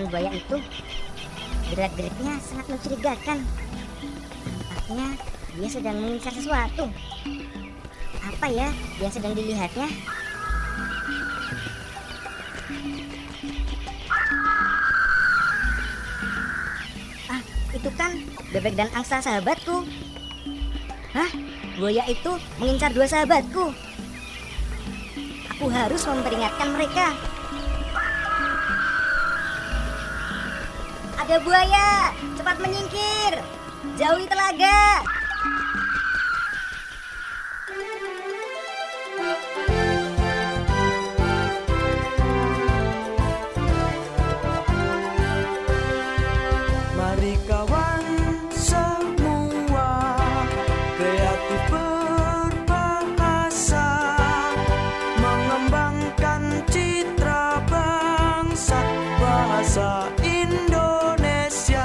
buaya itu. Gerak-geriknya sangat mencurigakan. Tampaknya dia sedang mengincar sesuatu. Apa ya yang sedang dilihatnya? Itu kan bebek dan angsa sahabatku. Hah? Buaya itu mengincar dua sahabatku. Aku harus memperingatkan mereka. Ada buaya, cepat menyingkir. Jauhi telaga. Mari kawan semua, kreatif berbahasa, mengembangkan citra bangsa, bahasa Indonesia.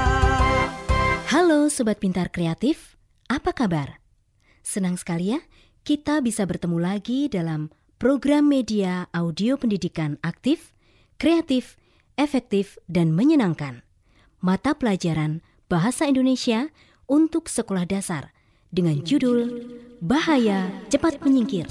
Halo Sobat Pintar Kreatif, apa kabar? Senang sekali ya kita bisa bertemu lagi dalam program media audio pendidikan aktif, kreatif, efektif, dan menyenangkan. Mata pelajaran Bahasa Indonesia untuk sekolah dasar dengan judul Bahaya Cepat Menyingkir.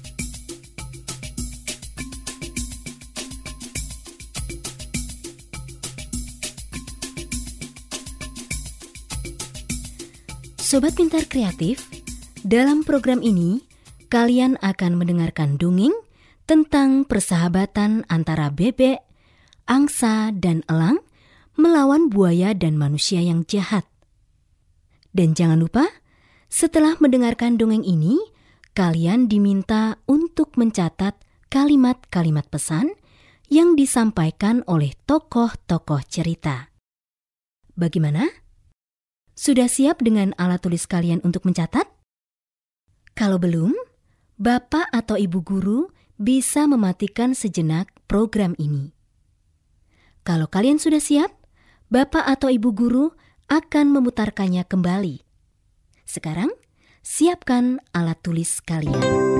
Sobat Pintar Kreatif, dalam program ini kalian akan mendengarkan dongeng tentang persahabatan antara bebek, angsa, dan elang melawan buaya dan manusia yang jahat. Dan jangan lupa, setelah mendengarkan dongeng ini, kalian diminta untuk mencatat kalimat-kalimat pesan yang disampaikan oleh tokoh-tokoh cerita. Bagaimana? Sudah siap dengan alat tulis kalian untuk mencatat? Kalau belum, Bapak atau Ibu guru bisa mematikan sejenak program ini. Kalau kalian sudah siap, Bapak atau Ibu guru akan memutarkannya kembali. Sekarang, siapkan alat tulis kalian.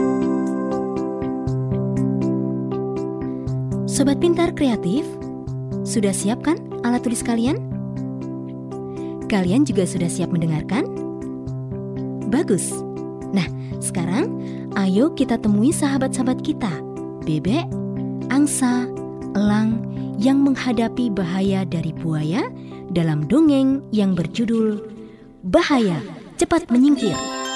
Sobat Pintar Kreatif, sudah siapkan alat tulis kalian? Kalian juga sudah siap mendengarkan? Bagus. Nah, sekarang ayo kita temui sahabat-sahabat kita, bebek, angsa, elang, yang menghadapi bahaya dari buaya dalam dongeng yang berjudul Bahaya Cepat Menyingkir.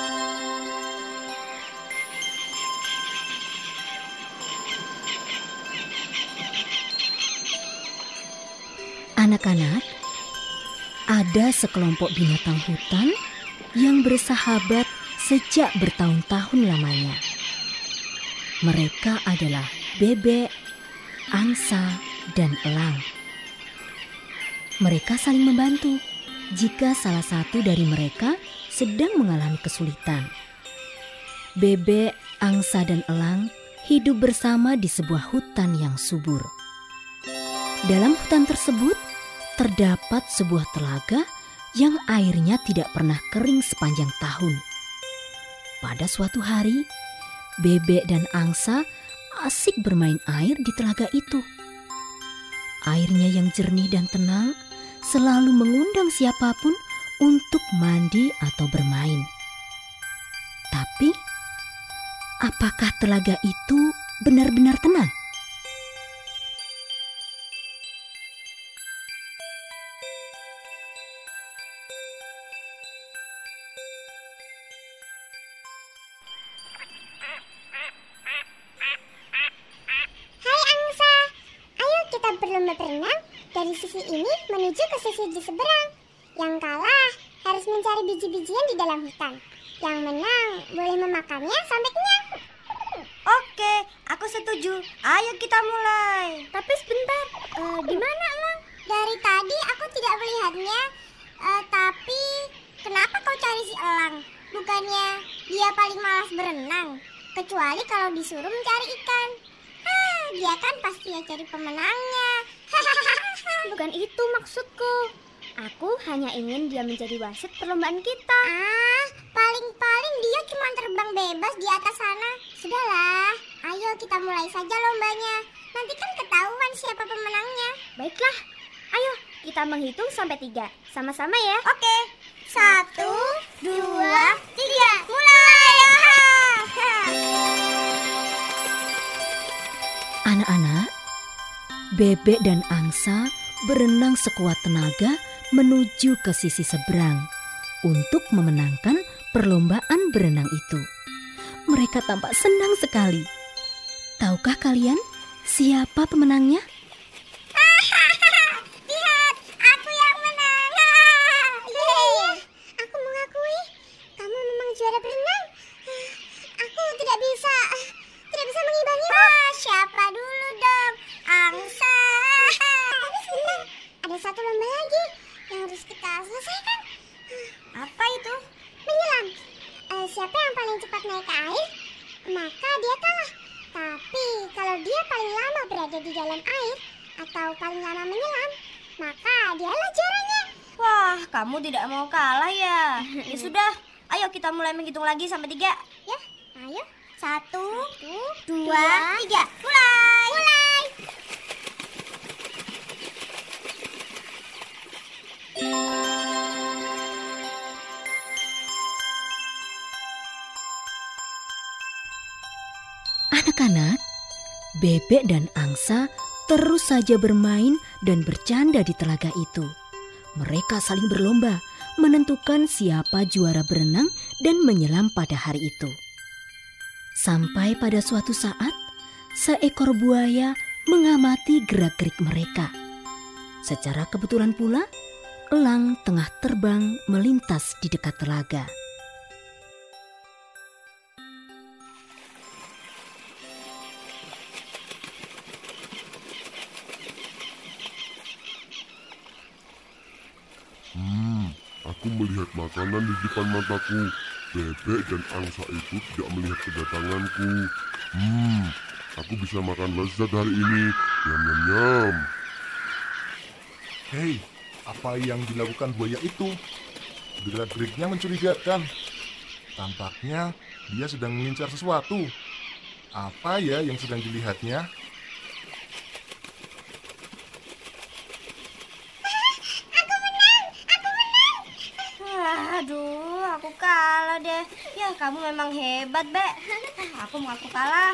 Anak-anak, ada sekelompok binatang hutan yang bersahabat sejak bertahun-tahun lamanya. Mereka adalah bebek, angsa, dan elang. Mereka saling membantu jika salah satu dari mereka sedang mengalami kesulitan. Bebek, angsa, dan elang hidup bersama di sebuah hutan yang subur. Dalam hutan tersebut terdapat sebuah telaga yang airnya tidak pernah kering sepanjang tahun. Pada suatu hari, bebek dan angsa asik bermain air di telaga itu. Airnya yang jernih dan tenang selalu mengundang siapapun untuk mandi atau bermain. Tapi, apakah telaga itu benar-benar tenang? Berenang dari sisi ini menuju ke sisi di seberang. Yang kalah harus mencari biji-bijian di dalam hutan. Yang menang boleh memakannya sampai kenyang. Oke, aku setuju. Ayo kita mulai. Tapi sebentar, di mana Elang? Dari tadi aku tidak melihatnya. Tapi kenapa kau cari si Elang? Bukannya dia paling malas berenang, kecuali kalau disuruh mencari ikan. Dia kan pasti ya cari pemenangnya. Bukan itu maksudku. Aku hanya ingin dia menjadi wasit perlombaan kita. Paling-paling dia cuma terbang bebas di atas sana. Sudahlah, ayo kita mulai saja lombanya. Nanti kan ketahuan siapa pemenangnya. Baiklah, Ayo, kita menghitung sampai 3. Sama-sama ya. Oke. 1, 2, 3. Mulai. Anak-anak, Bebek dan Angsa berenang sekuat tenaga menuju ke sisi seberang untuk memenangkan perlombaan berenang itu. Mereka tampak senang sekali. Tahukah kalian siapa pemenangnya? Lihat, aku yang menang. Yeay. Aku mengakui, kamu memang juara berenang. Aku tidak bisa mengimbangimu. Siapa dulu dong? Angsa. Tapi sebentar, ada satu lomba lagi yang harus kita selesaikan. Apa itu? Menyelam. Siapa yang paling cepat naik ke air, maka dia kalah. Tapi kalau dia paling lama berada di dalam air atau paling lama menyelam, maka dialah juaranya. Wah, kamu tidak mau kalah ya? Ya sudah, ayo kita mulai menghitung lagi sampai 3. Ya, ayo. 1, 2, 3. Mulai. Anak-anak, Bebek dan Angsa terus saja bermain dan bercanda di telaga itu. Mereka saling berlomba menentukan siapa juara berenang dan menyelam pada hari itu. Sampai pada suatu saat, seekor buaya mengamati gerak-gerik mereka. Secara kebetulan pula, elang tengah terbang melintas di dekat telaga. Aku melihat makanan di depan mataku. Bebek dan Angsa itu tidak melihat kedatanganku. Aku bisa makan lezat hari ini. Nyam. Hei, apa yang dilakukan buaya itu? Gerak-geriknya mencurigakan. Tampaknya dia sedang mengincar sesuatu. Apa ya yang sedang dilihatnya? Aduh, aku kalah deh. Ya, kamu memang hebat, Bek. Aku mengaku kalah.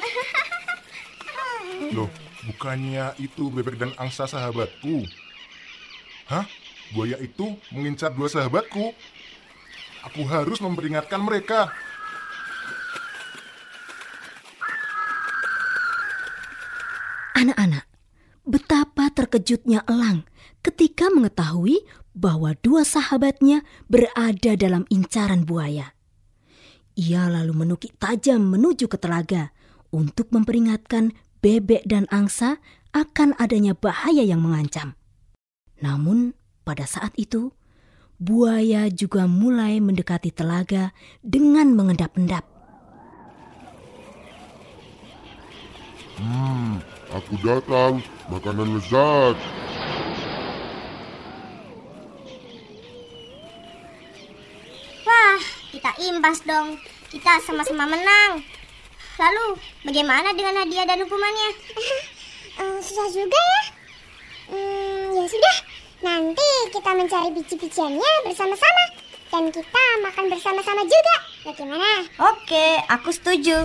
Loh, bukannya itu Bebek dan Angsa sahabatku? Hah? Buaya itu mengincar 2 sahabatku? Aku harus memperingatkan mereka. Anak-anak, betapa terkejutnya elang ketika mengetahui bahwa 2 sahabatnya berada dalam incaran buaya. Ia lalu menukik tajam menuju ke telaga untuk memperingatkan Bebek dan Angsa akan adanya bahaya yang mengancam. Namun pada saat itu, buaya juga mulai mendekati telaga dengan mengendap-endap. Aku datang, makanan lezat. Wah, kita imbas dong. Kita sama-sama menang. Lalu, bagaimana dengan hadiah dan hukumannya? Susah juga ya. Ya sudah, nanti kita mencari biji-bijiannya bersama-sama. Dan kita makan bersama-sama juga. Bagaimana? Oke, aku setuju.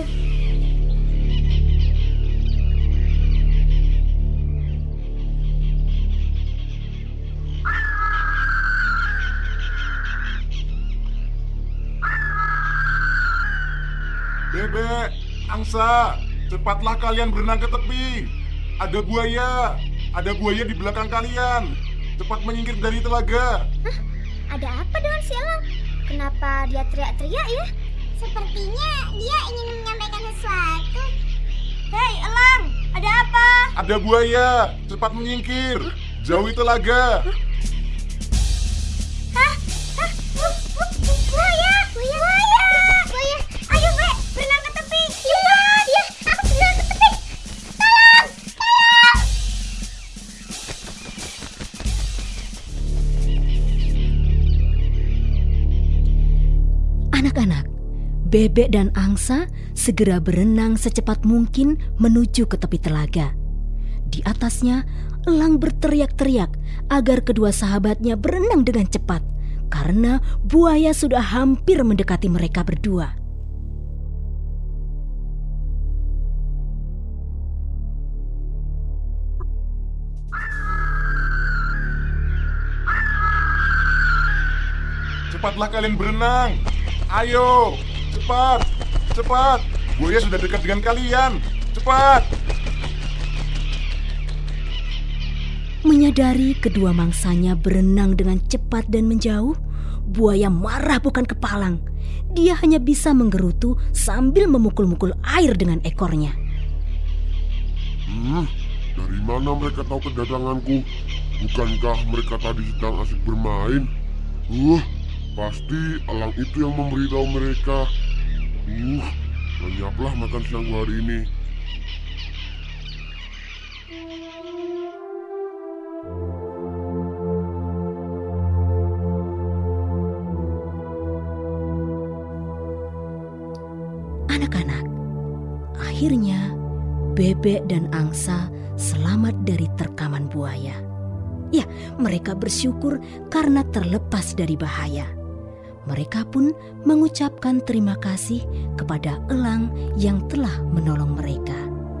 Bebek, Angsa, cepatlah kalian berenang ke tepi. Ada buaya di belakang kalian. Cepat menyingkir dari telaga. Ada apa dengan si elang? Kenapa dia teriak-teriak ya? Sepertinya dia ingin menyampaikan sesuatu. Hei, elang, ada apa? Ada buaya, cepat menyingkir. Jauhi telaga. Buaya. Ayo, Bek, berenang ke tepi. Iya, aku berenang ke tepi. Tolong. Anak-anak, Bebek dan Angsa segera berenang secepat mungkin menuju ke tepi telaga. Di atasnya, Elang berteriak-teriak agar kedua sahabatnya berenang dengan cepat karena buaya sudah hampir mendekati mereka berdua. Cepatlah kalian berenang. Ayo, cepat, cepat. Buaya sudah dekat dengan kalian. Cepat. Menyadari kedua mangsanya berenang dengan cepat dan menjauh, buaya marah bukan kepalang. Dia hanya bisa menggerutu sambil memukul-mukul air dengan ekornya. Dari mana mereka tahu kedatanganku? Bukankah mereka tadi sedang asik bermain? Pasti elang itu yang memberitahu mereka. Lenyaplah makan siang hari ini. Anak-anak, akhirnya Bebek dan Angsa selamat dari terkaman buaya. Ya, mereka bersyukur karena terlepas dari bahaya. Mereka pun mengucapkan terima kasih kepada elang yang telah menolong mereka.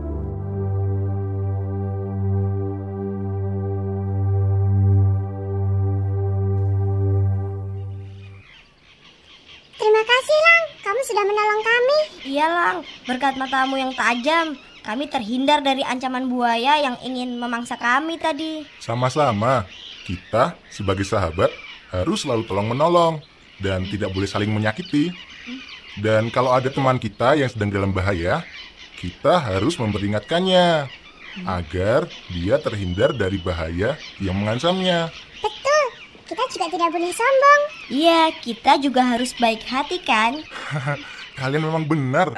Terima kasih, Lang. Kamu sudah menolong kami. Iya, Lang. Berkat matamu yang tajam, kami terhindar dari ancaman buaya yang ingin memangsa kami tadi. Sama-sama. Kita sebagai sahabat harus selalu tolong-menolong dan tidak boleh saling menyakiti. Dan kalau ada teman kita yang sedang dalam bahaya, kita harus memperingatkannya agar dia terhindar dari bahaya yang mengancamnya. Betul. Kita juga tidak boleh sombong. Iya, kita juga harus baik hati kan? Kalian memang benar.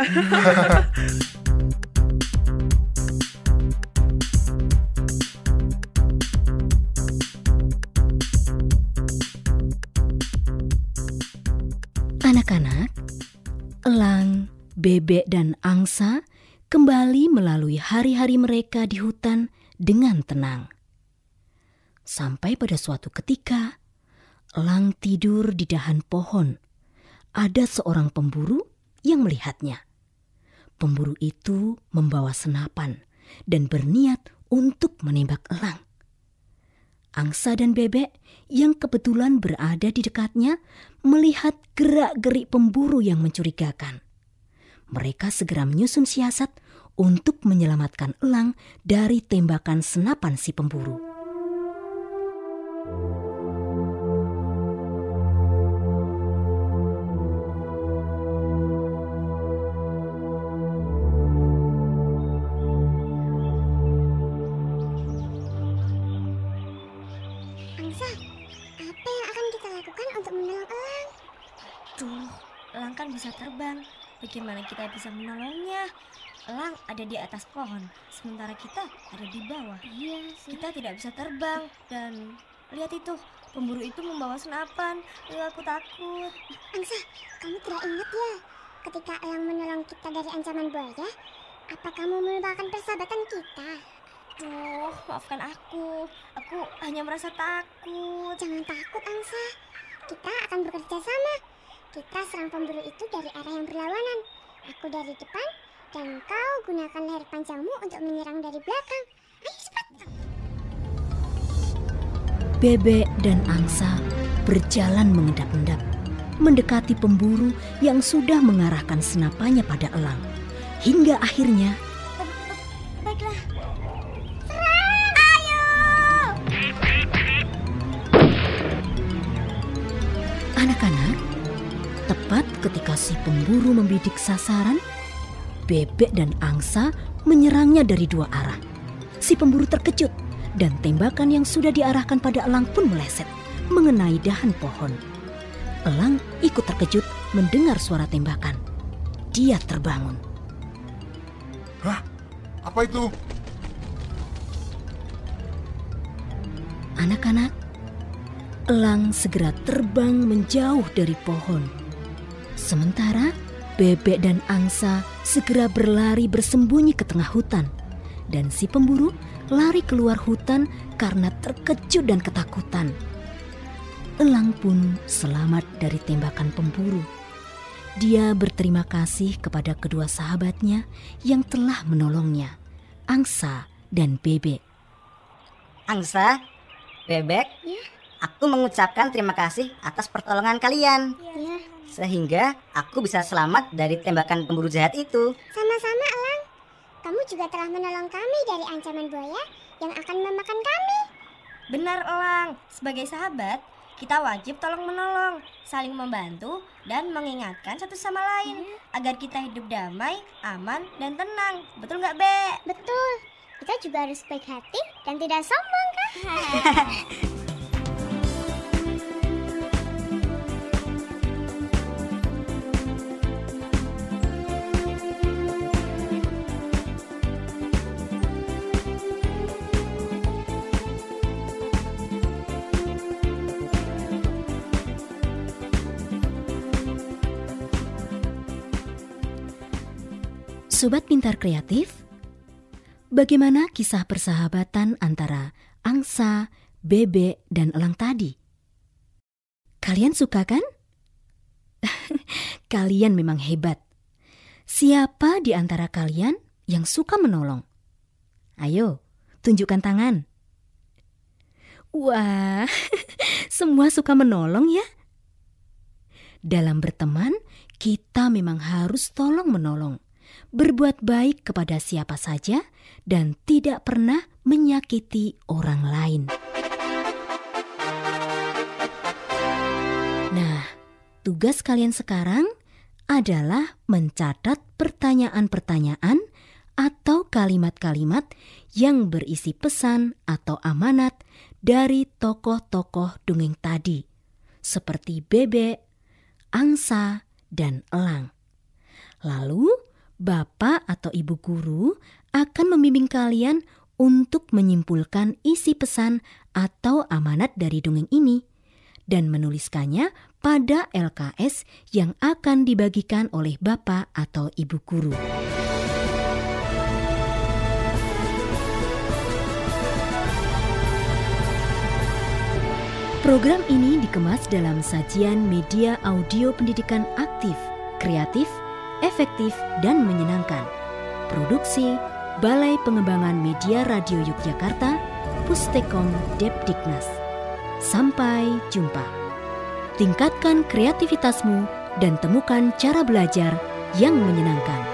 Anak-anak, elang, bebek, dan angsa kembali melalui hari-hari mereka di hutan dengan tenang. Sampai pada suatu ketika, elang tidur di dahan pohon. Ada seorang pemburu yang melihatnya. Pemburu itu membawa senapan dan berniat untuk menembak elang. Angsa dan bebek yang kebetulan berada di dekatnya melihat gerak-gerik pemburu yang mencurigakan. Mereka segera menyusun siasat untuk menyelamatkan elang dari tembakan senapan si pemburu. Elang kan bisa terbang. Bagaimana kita bisa menolongnya? Elang ada di atas pohon, sementara kita ada di bawah. Iya sih. Kita tidak bisa terbang. Dan lihat itu, pemburu itu membawa senapan. Aku takut. Angsa, kamu tidak ingat ya? Ketika elang menolong kita dari ancaman buaya, apa kamu melupakan persahabatan kita? Maafkan aku. Aku hanya merasa takut. Jangan takut, Angsa. Kita akan bekerja sama. Kita serang pemburu itu dari arah yang berlawanan. Aku dari depan, dan kau gunakan leher panjangmu untuk menyerang dari belakang. Ayo cepat. Bebek dan angsa berjalan mengendap-endap, mendekati pemburu yang sudah mengarahkan senapannya pada elang. Hingga akhirnya... Baiklah. Serang! Ayo! Anak-anak, tepat ketika si pemburu membidik sasaran, bebek dan angsa menyerangnya dari dua arah. Si pemburu terkejut dan tembakan yang sudah diarahkan pada elang pun meleset, mengenai dahan pohon. Elang ikut terkejut mendengar suara tembakan. Dia terbangun. Hah? Apa itu? Anak-anak, elang segera terbang menjauh dari pohon. Sementara bebek dan angsa segera berlari bersembunyi ke tengah hutan. Dan si pemburu lari keluar hutan karena terkejut dan ketakutan. Elang pun selamat dari tembakan pemburu. Dia berterima kasih kepada kedua sahabatnya yang telah menolongnya, Angsa dan Bebek. Angsa, Bebek, aku mengucapkan terima kasih atas pertolongan kalian. Sehingga aku bisa selamat dari tembakan pemburu jahat itu. Sama-sama, Elang. Kamu juga telah menolong kami dari ancaman buaya yang akan memakan kami. Benar, Elang. Sebagai sahabat, kita wajib tolong-menolong, saling membantu, dan mengingatkan satu sama lain agar kita hidup damai, aman, dan tenang. Betul nggak, Be? Betul. Kita juga harus baik hati dan tidak sombong, kan? Sobat Pintar Kreatif, bagaimana kisah persahabatan antara angsa, bebek, dan elang tadi? Kalian suka kan? Kalian memang hebat. Siapa di antara kalian yang suka menolong? Ayo, tunjukkan tangan. Wah, semua suka menolong ya? Dalam berteman, kita memang harus tolong-menolong, berbuat baik kepada siapa saja, dan tidak pernah menyakiti orang lain. Nah, tugas kalian sekarang adalah mencatat pertanyaan-pertanyaan atau kalimat-kalimat yang berisi pesan atau amanat dari tokoh-tokoh dongeng tadi, seperti bebek, angsa, dan elang. Lalu, Bapak atau Ibu guru akan membimbing kalian untuk menyimpulkan isi pesan atau amanat dari dongeng ini dan menuliskannya pada LKS yang akan dibagikan oleh Bapak atau Ibu guru. Program ini dikemas dalam sajian media audio pendidikan aktif, kreatif, efektif, dan menyenangkan. Produksi Balai Pengembangan Media Radio Yogyakarta, Pustekom Depdiknas. Sampai jumpa. Tingkatkan kreativitasmu dan temukan cara belajar yang menyenangkan.